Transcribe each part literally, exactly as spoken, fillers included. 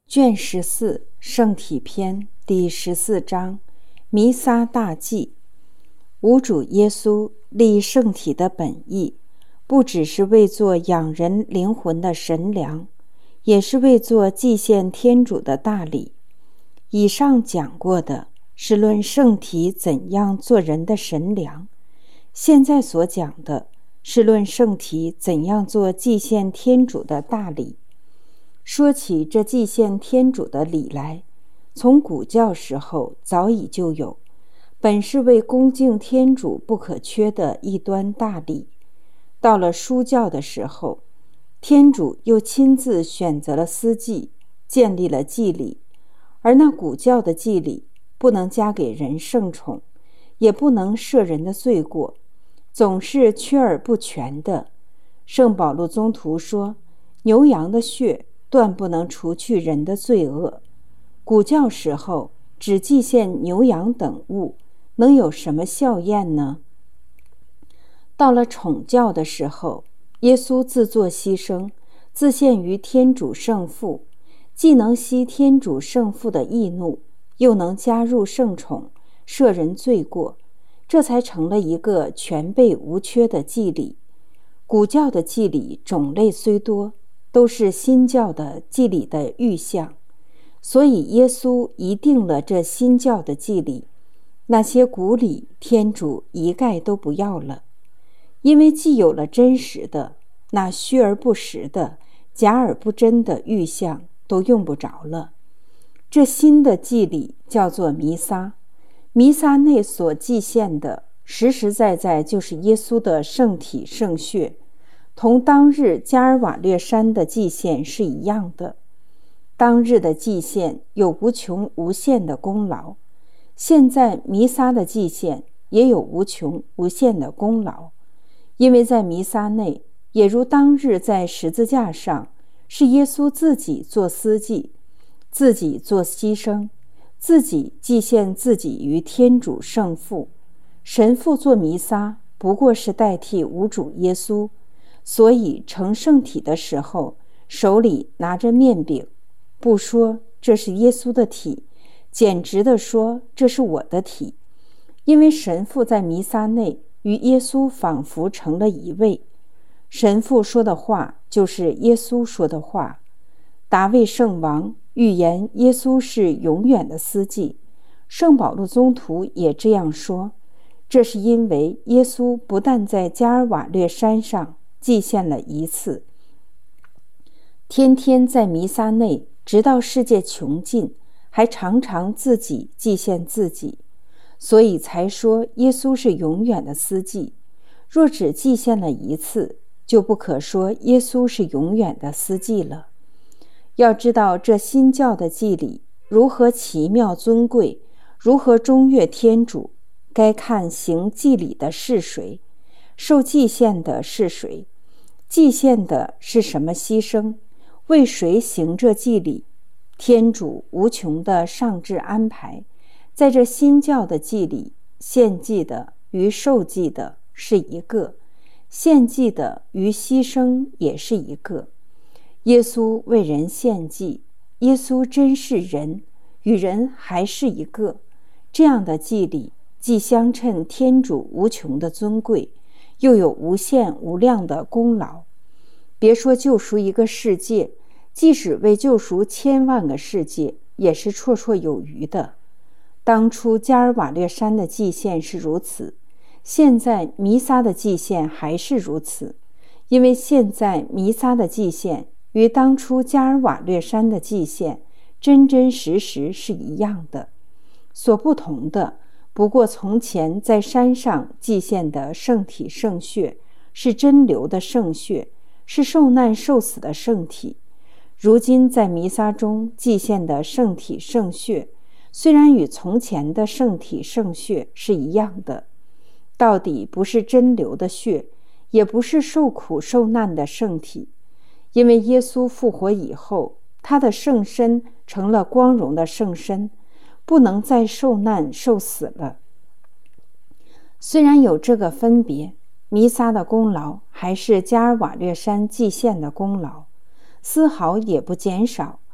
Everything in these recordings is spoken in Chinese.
卷十四圣体篇第十四章弥撒大祭。吾主耶稣立圣体的本意，不只是为做养人灵魂的神粮，也是为做祭献天主的大礼。以上讲过的是论圣体怎样做人的神粮，现在所讲的是论圣体怎样做祭献天主的大礼。说起这祭献天主的礼来，从古教时候早已就有，本是为恭敬天主不可缺的一端大礼。到了书教的时候，天主又亲自选择了司祭，建立了祭礼。而那古教的祭礼不能加给人圣宠，也不能赦人的罪过，总是缺而不全的。圣保禄宗徒说，牛羊的血断不能除去人的罪恶。古教时候只祭献牛羊等物，能有什么效验呢？到了宠教的时候，耶稣自作牺牲，自献于天主圣父，既能息天主圣父的义怒，又能加入圣宠，赦人罪过，这才成了一个全备无缺的祭礼。古教的祭礼种类虽多，都是新教的祭礼的预象，所以耶稣一定了这新教的祭礼，那些古礼天主一概都不要了，因为既有了真实的，那虚而不实的、假而不真的预象都用不着了。这新的祭礼叫做弥撒，弥撒内所祭献的实实在在就是耶稣的圣体圣血，同当日加尔瓦略山的祭献是一样的。当日的祭献有无穷无限的功劳，现在弥撒的祭献也有无穷无限的功劳，因为在弥撒内，也如当日在十字架上，是耶稣自己做司祭，自己做牺牲，自己祭献自己于天主圣父。神父做弥撒不过是代替吾主耶稣，所以成圣体的时候，手里拿着面饼，不说这是耶稣的体，简直地说这是我的体。因为神父在弥撒内与耶稣仿佛成了一位，神父说的话就是耶稣说的话。达味圣王预言耶稣是永远的司祭，圣保禄宗徒也这样说，这是因为耶稣不但在加尔瓦略山上祭献了一次，天天在弥撒内，直到世界穷尽，还常常自己祭献自己，所以才说耶稣是永远的司祭。若只祭献了一次，就不可说耶稣是永远的司祭了。要知道这新教的祭礼如何奇妙尊贵，如何忠悦天主，该看行祭礼的是谁，受祭献的是谁，祭献的是什么牺牲，为谁行这祭礼。天主无穷的上至安排，在这新教的祭礼，献祭的与受祭的是一个，献祭的与牺牲也是一个。耶稣为人献祭，耶稣真是人，与人还是一个。这样的祭礼既相称天主无穷的尊贵，又有无限无量的功劳。别说救赎一个世界，即使为救赎千万个世界，也是绰绰有余的。当初加尔瓦略山的祭献是如此，现在弥撒的祭献还是如此，因为现在弥撒的祭献与当初加尔瓦略山的祭献真真实实是一样的，所不同的不过从前在山上祭献的圣体圣血是真流的圣血，是受难受死的圣体。如今在弥撒中祭献的圣体圣血，虽然与从前的圣体圣血是一样的，到底不是真流的血，也不是受苦受难的圣体。因为耶稣复活以后，他的圣身成了光荣的圣身，不能再受难受死了。虽然有这个分别，弥撒的功劳还是加尔瓦略山祭献的功劳，丝毫也不减少，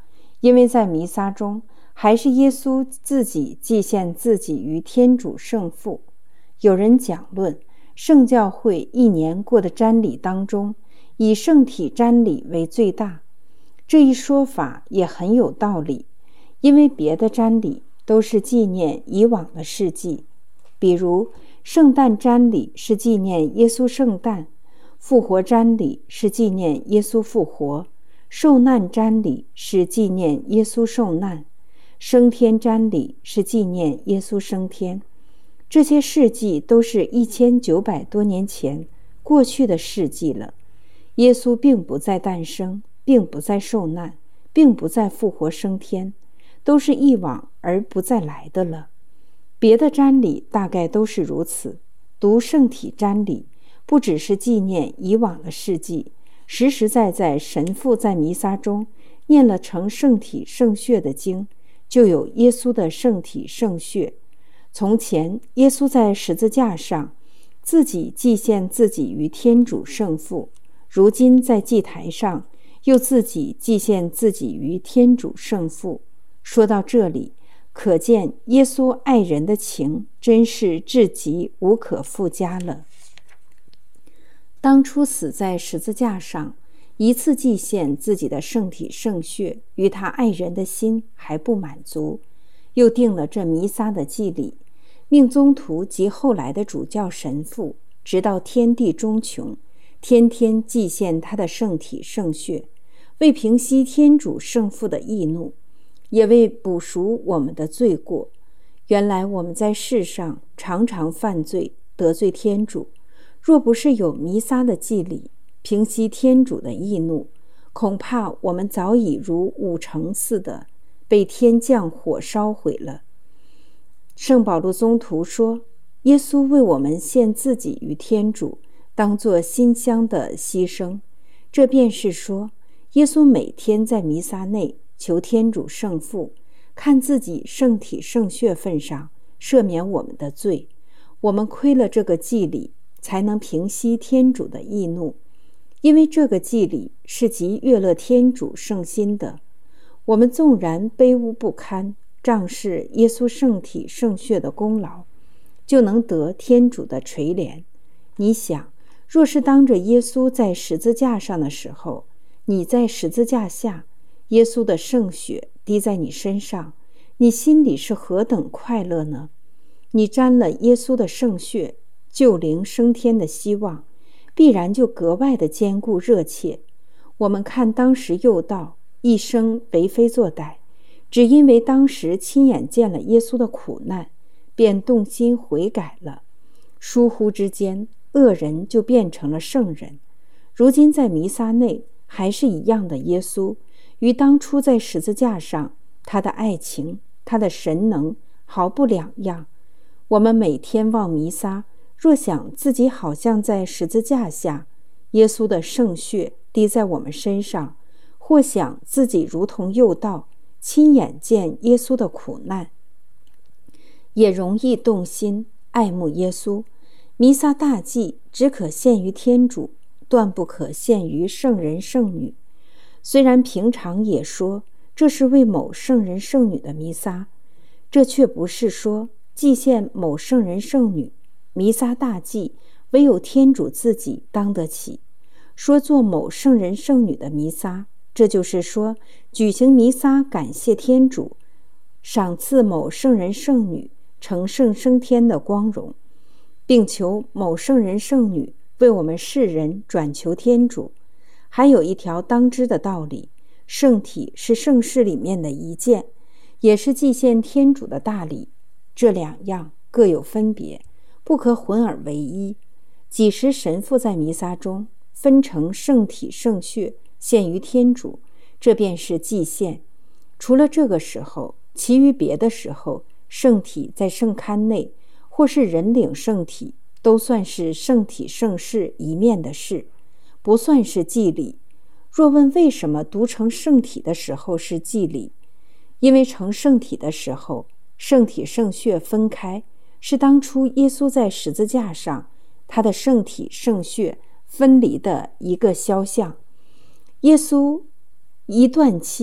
因为在弥撒中，还是耶稣自己祭献自己于天主圣父。有人讲论，圣教会一年过的瞻礼当中，以圣体瞻礼为最大。这一说法也很有道理，因为别的瞻礼都是纪念以往的事迹，比如圣诞瞻礼是纪念耶稣圣诞，复活瞻礼是纪念耶稣复活，受难瞻礼是纪念耶稣受难，升天瞻礼是纪念耶稣升天。这些事迹都是一千九百多年前过去的事迹了。耶稣并不再诞生，并不再受难，并不再复活升天，都是一往而不再来的了。别的瞻礼大概都是如此。读圣体瞻礼不只是纪念以往的事迹，实实在在神父在弥撒中念了成圣体圣血的经，就有耶稣的圣体圣血。从前耶稣在十字架上自己祭献自己于天主圣父，如今在祭台上又自己祭献自己于天主圣父。说到这里，可见耶稣爱人的情真是至极无可复加了。当初死在十字架上，一次祭献自己的圣体圣血与他爱人的心还不满足，又定了这弥撒的祭礼，命宗徒及后来的主教神父，直到天地终穷，天天祭献他的圣体圣血，为平息天主圣父的义怒，也为补赎我们的罪过。原来我们在世上常常犯罪，得罪天主，若不是有弥撒的祭礼平息天主的义怒，恐怕我们早已如五城似的被天降火烧毁了。圣保禄宗徒说，耶稣为我们献自己于天主，当作馨香的牺牲。这便是说，耶稣每天在弥撒内求天主圣父看自己圣体圣血份上赦免我们的罪。我们亏了这个祭礼，才能平息天主的义怒，因为这个祭礼是极悦乐天主圣心的。我们纵然卑污不堪，仗势耶稣圣体圣血的功劳，就能得天主的垂怜。你想，若是当着耶稣在十字架上的时候，你在十字架下，耶稣的圣血滴在你身上，你心里是何等快乐呢？你沾了耶稣的圣血，救灵升天的希望必然就格外的坚固热切。我们看当时佑道一生为非作歹，只因为当时亲眼见了耶稣的苦难，便动心悔改了。疏忽之间，恶人就变成了圣人。如今在弥撒内还是一样的耶稣，与当初在十字架上他的爱情，他的神能毫不两样。我们每天望弥撒，若想自己好像在十字架下，耶稣的圣血滴在我们身上，或想自己如同佑道亲眼见耶稣的苦难，也容易动心爱慕耶稣。弥撒大祭只可献于天主，断不可献于圣人圣女。虽然平常也说这是为某圣人圣女的弥撒，这却不是说祭献某圣人圣女。弥撒大祭唯有天主自己当得起。说做某圣人圣女的弥撒，这就是说举行弥撒感谢天主，赏赐某圣人圣女成圣升天的光荣，并求某圣人圣女为我们世人转求天主。还有一条当知的道理，圣体是圣事里面的一件，也是祭献天主的大礼，这两样各有分别，不可混而为一。几时神父在弥撒中分成圣体圣血献于天主，这便是祭献。除了这个时候，其余别的时候，圣体在圣龛内或是人领圣体，都算是圣体圣事一面的事，不算是祭礼。若问为什么读成圣体的时候是祭礼，因为成圣体的时候，圣体圣血分开，是当初耶稣在十字架上他的圣体圣血分离的一个肖像。耶稣一断气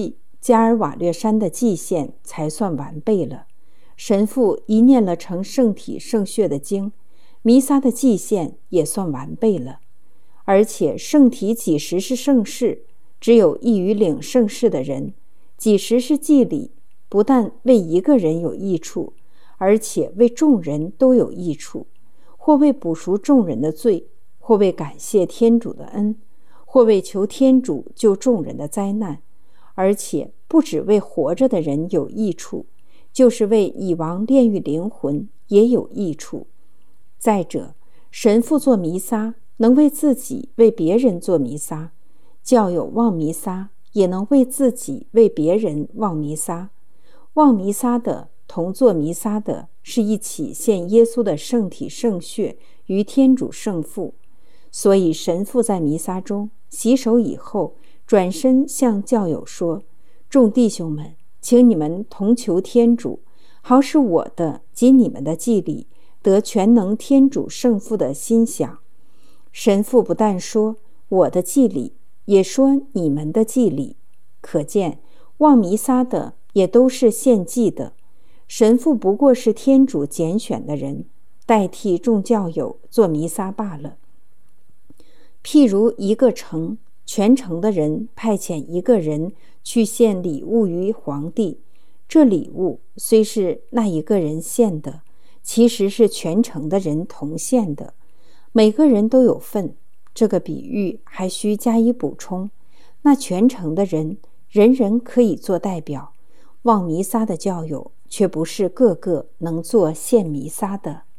加尔瓦略山的祭献才算完备了。神父一念了成圣体圣血的经，弥撒的祭献也算完备了。而且圣体几时是圣事，只有易于领圣事的人；几时是祭礼，不但为一个人有益处，而且为众人都有益处，或为补赎众人的罪，或为感谢天主的恩，或为求天主救众人的灾难，而且不只为活着的人有益处，就是为已亡炼狱灵魂也有益处。再者，神父做弥撒能为自己为别人做弥撒，教友望弥撒也能为自己为别人望弥撒。望弥撒的同做弥撒的是一起献耶稣的圣体圣血于天主圣父。所以神父在弥撒中洗手以后，转身向教友说：众弟兄们，请你们同求天主，好使我的及你们的祭礼得全能天主圣父的心想。神父不但说我的祭礼，也说你们的祭礼，可见望弥撒的也都是献祭的。神父不过是天主拣选的人，代替众教友做弥撒罢了。譬如一个城，全城的人派遣一个人去献礼物于皇帝，这礼物虽是那一个人献的，其实是全城的人同献的，每个人都有份。这个比喻还需加以补充，那全城的人人人可以做代表，望弥撒的教友却不是个个能做献弥撒的。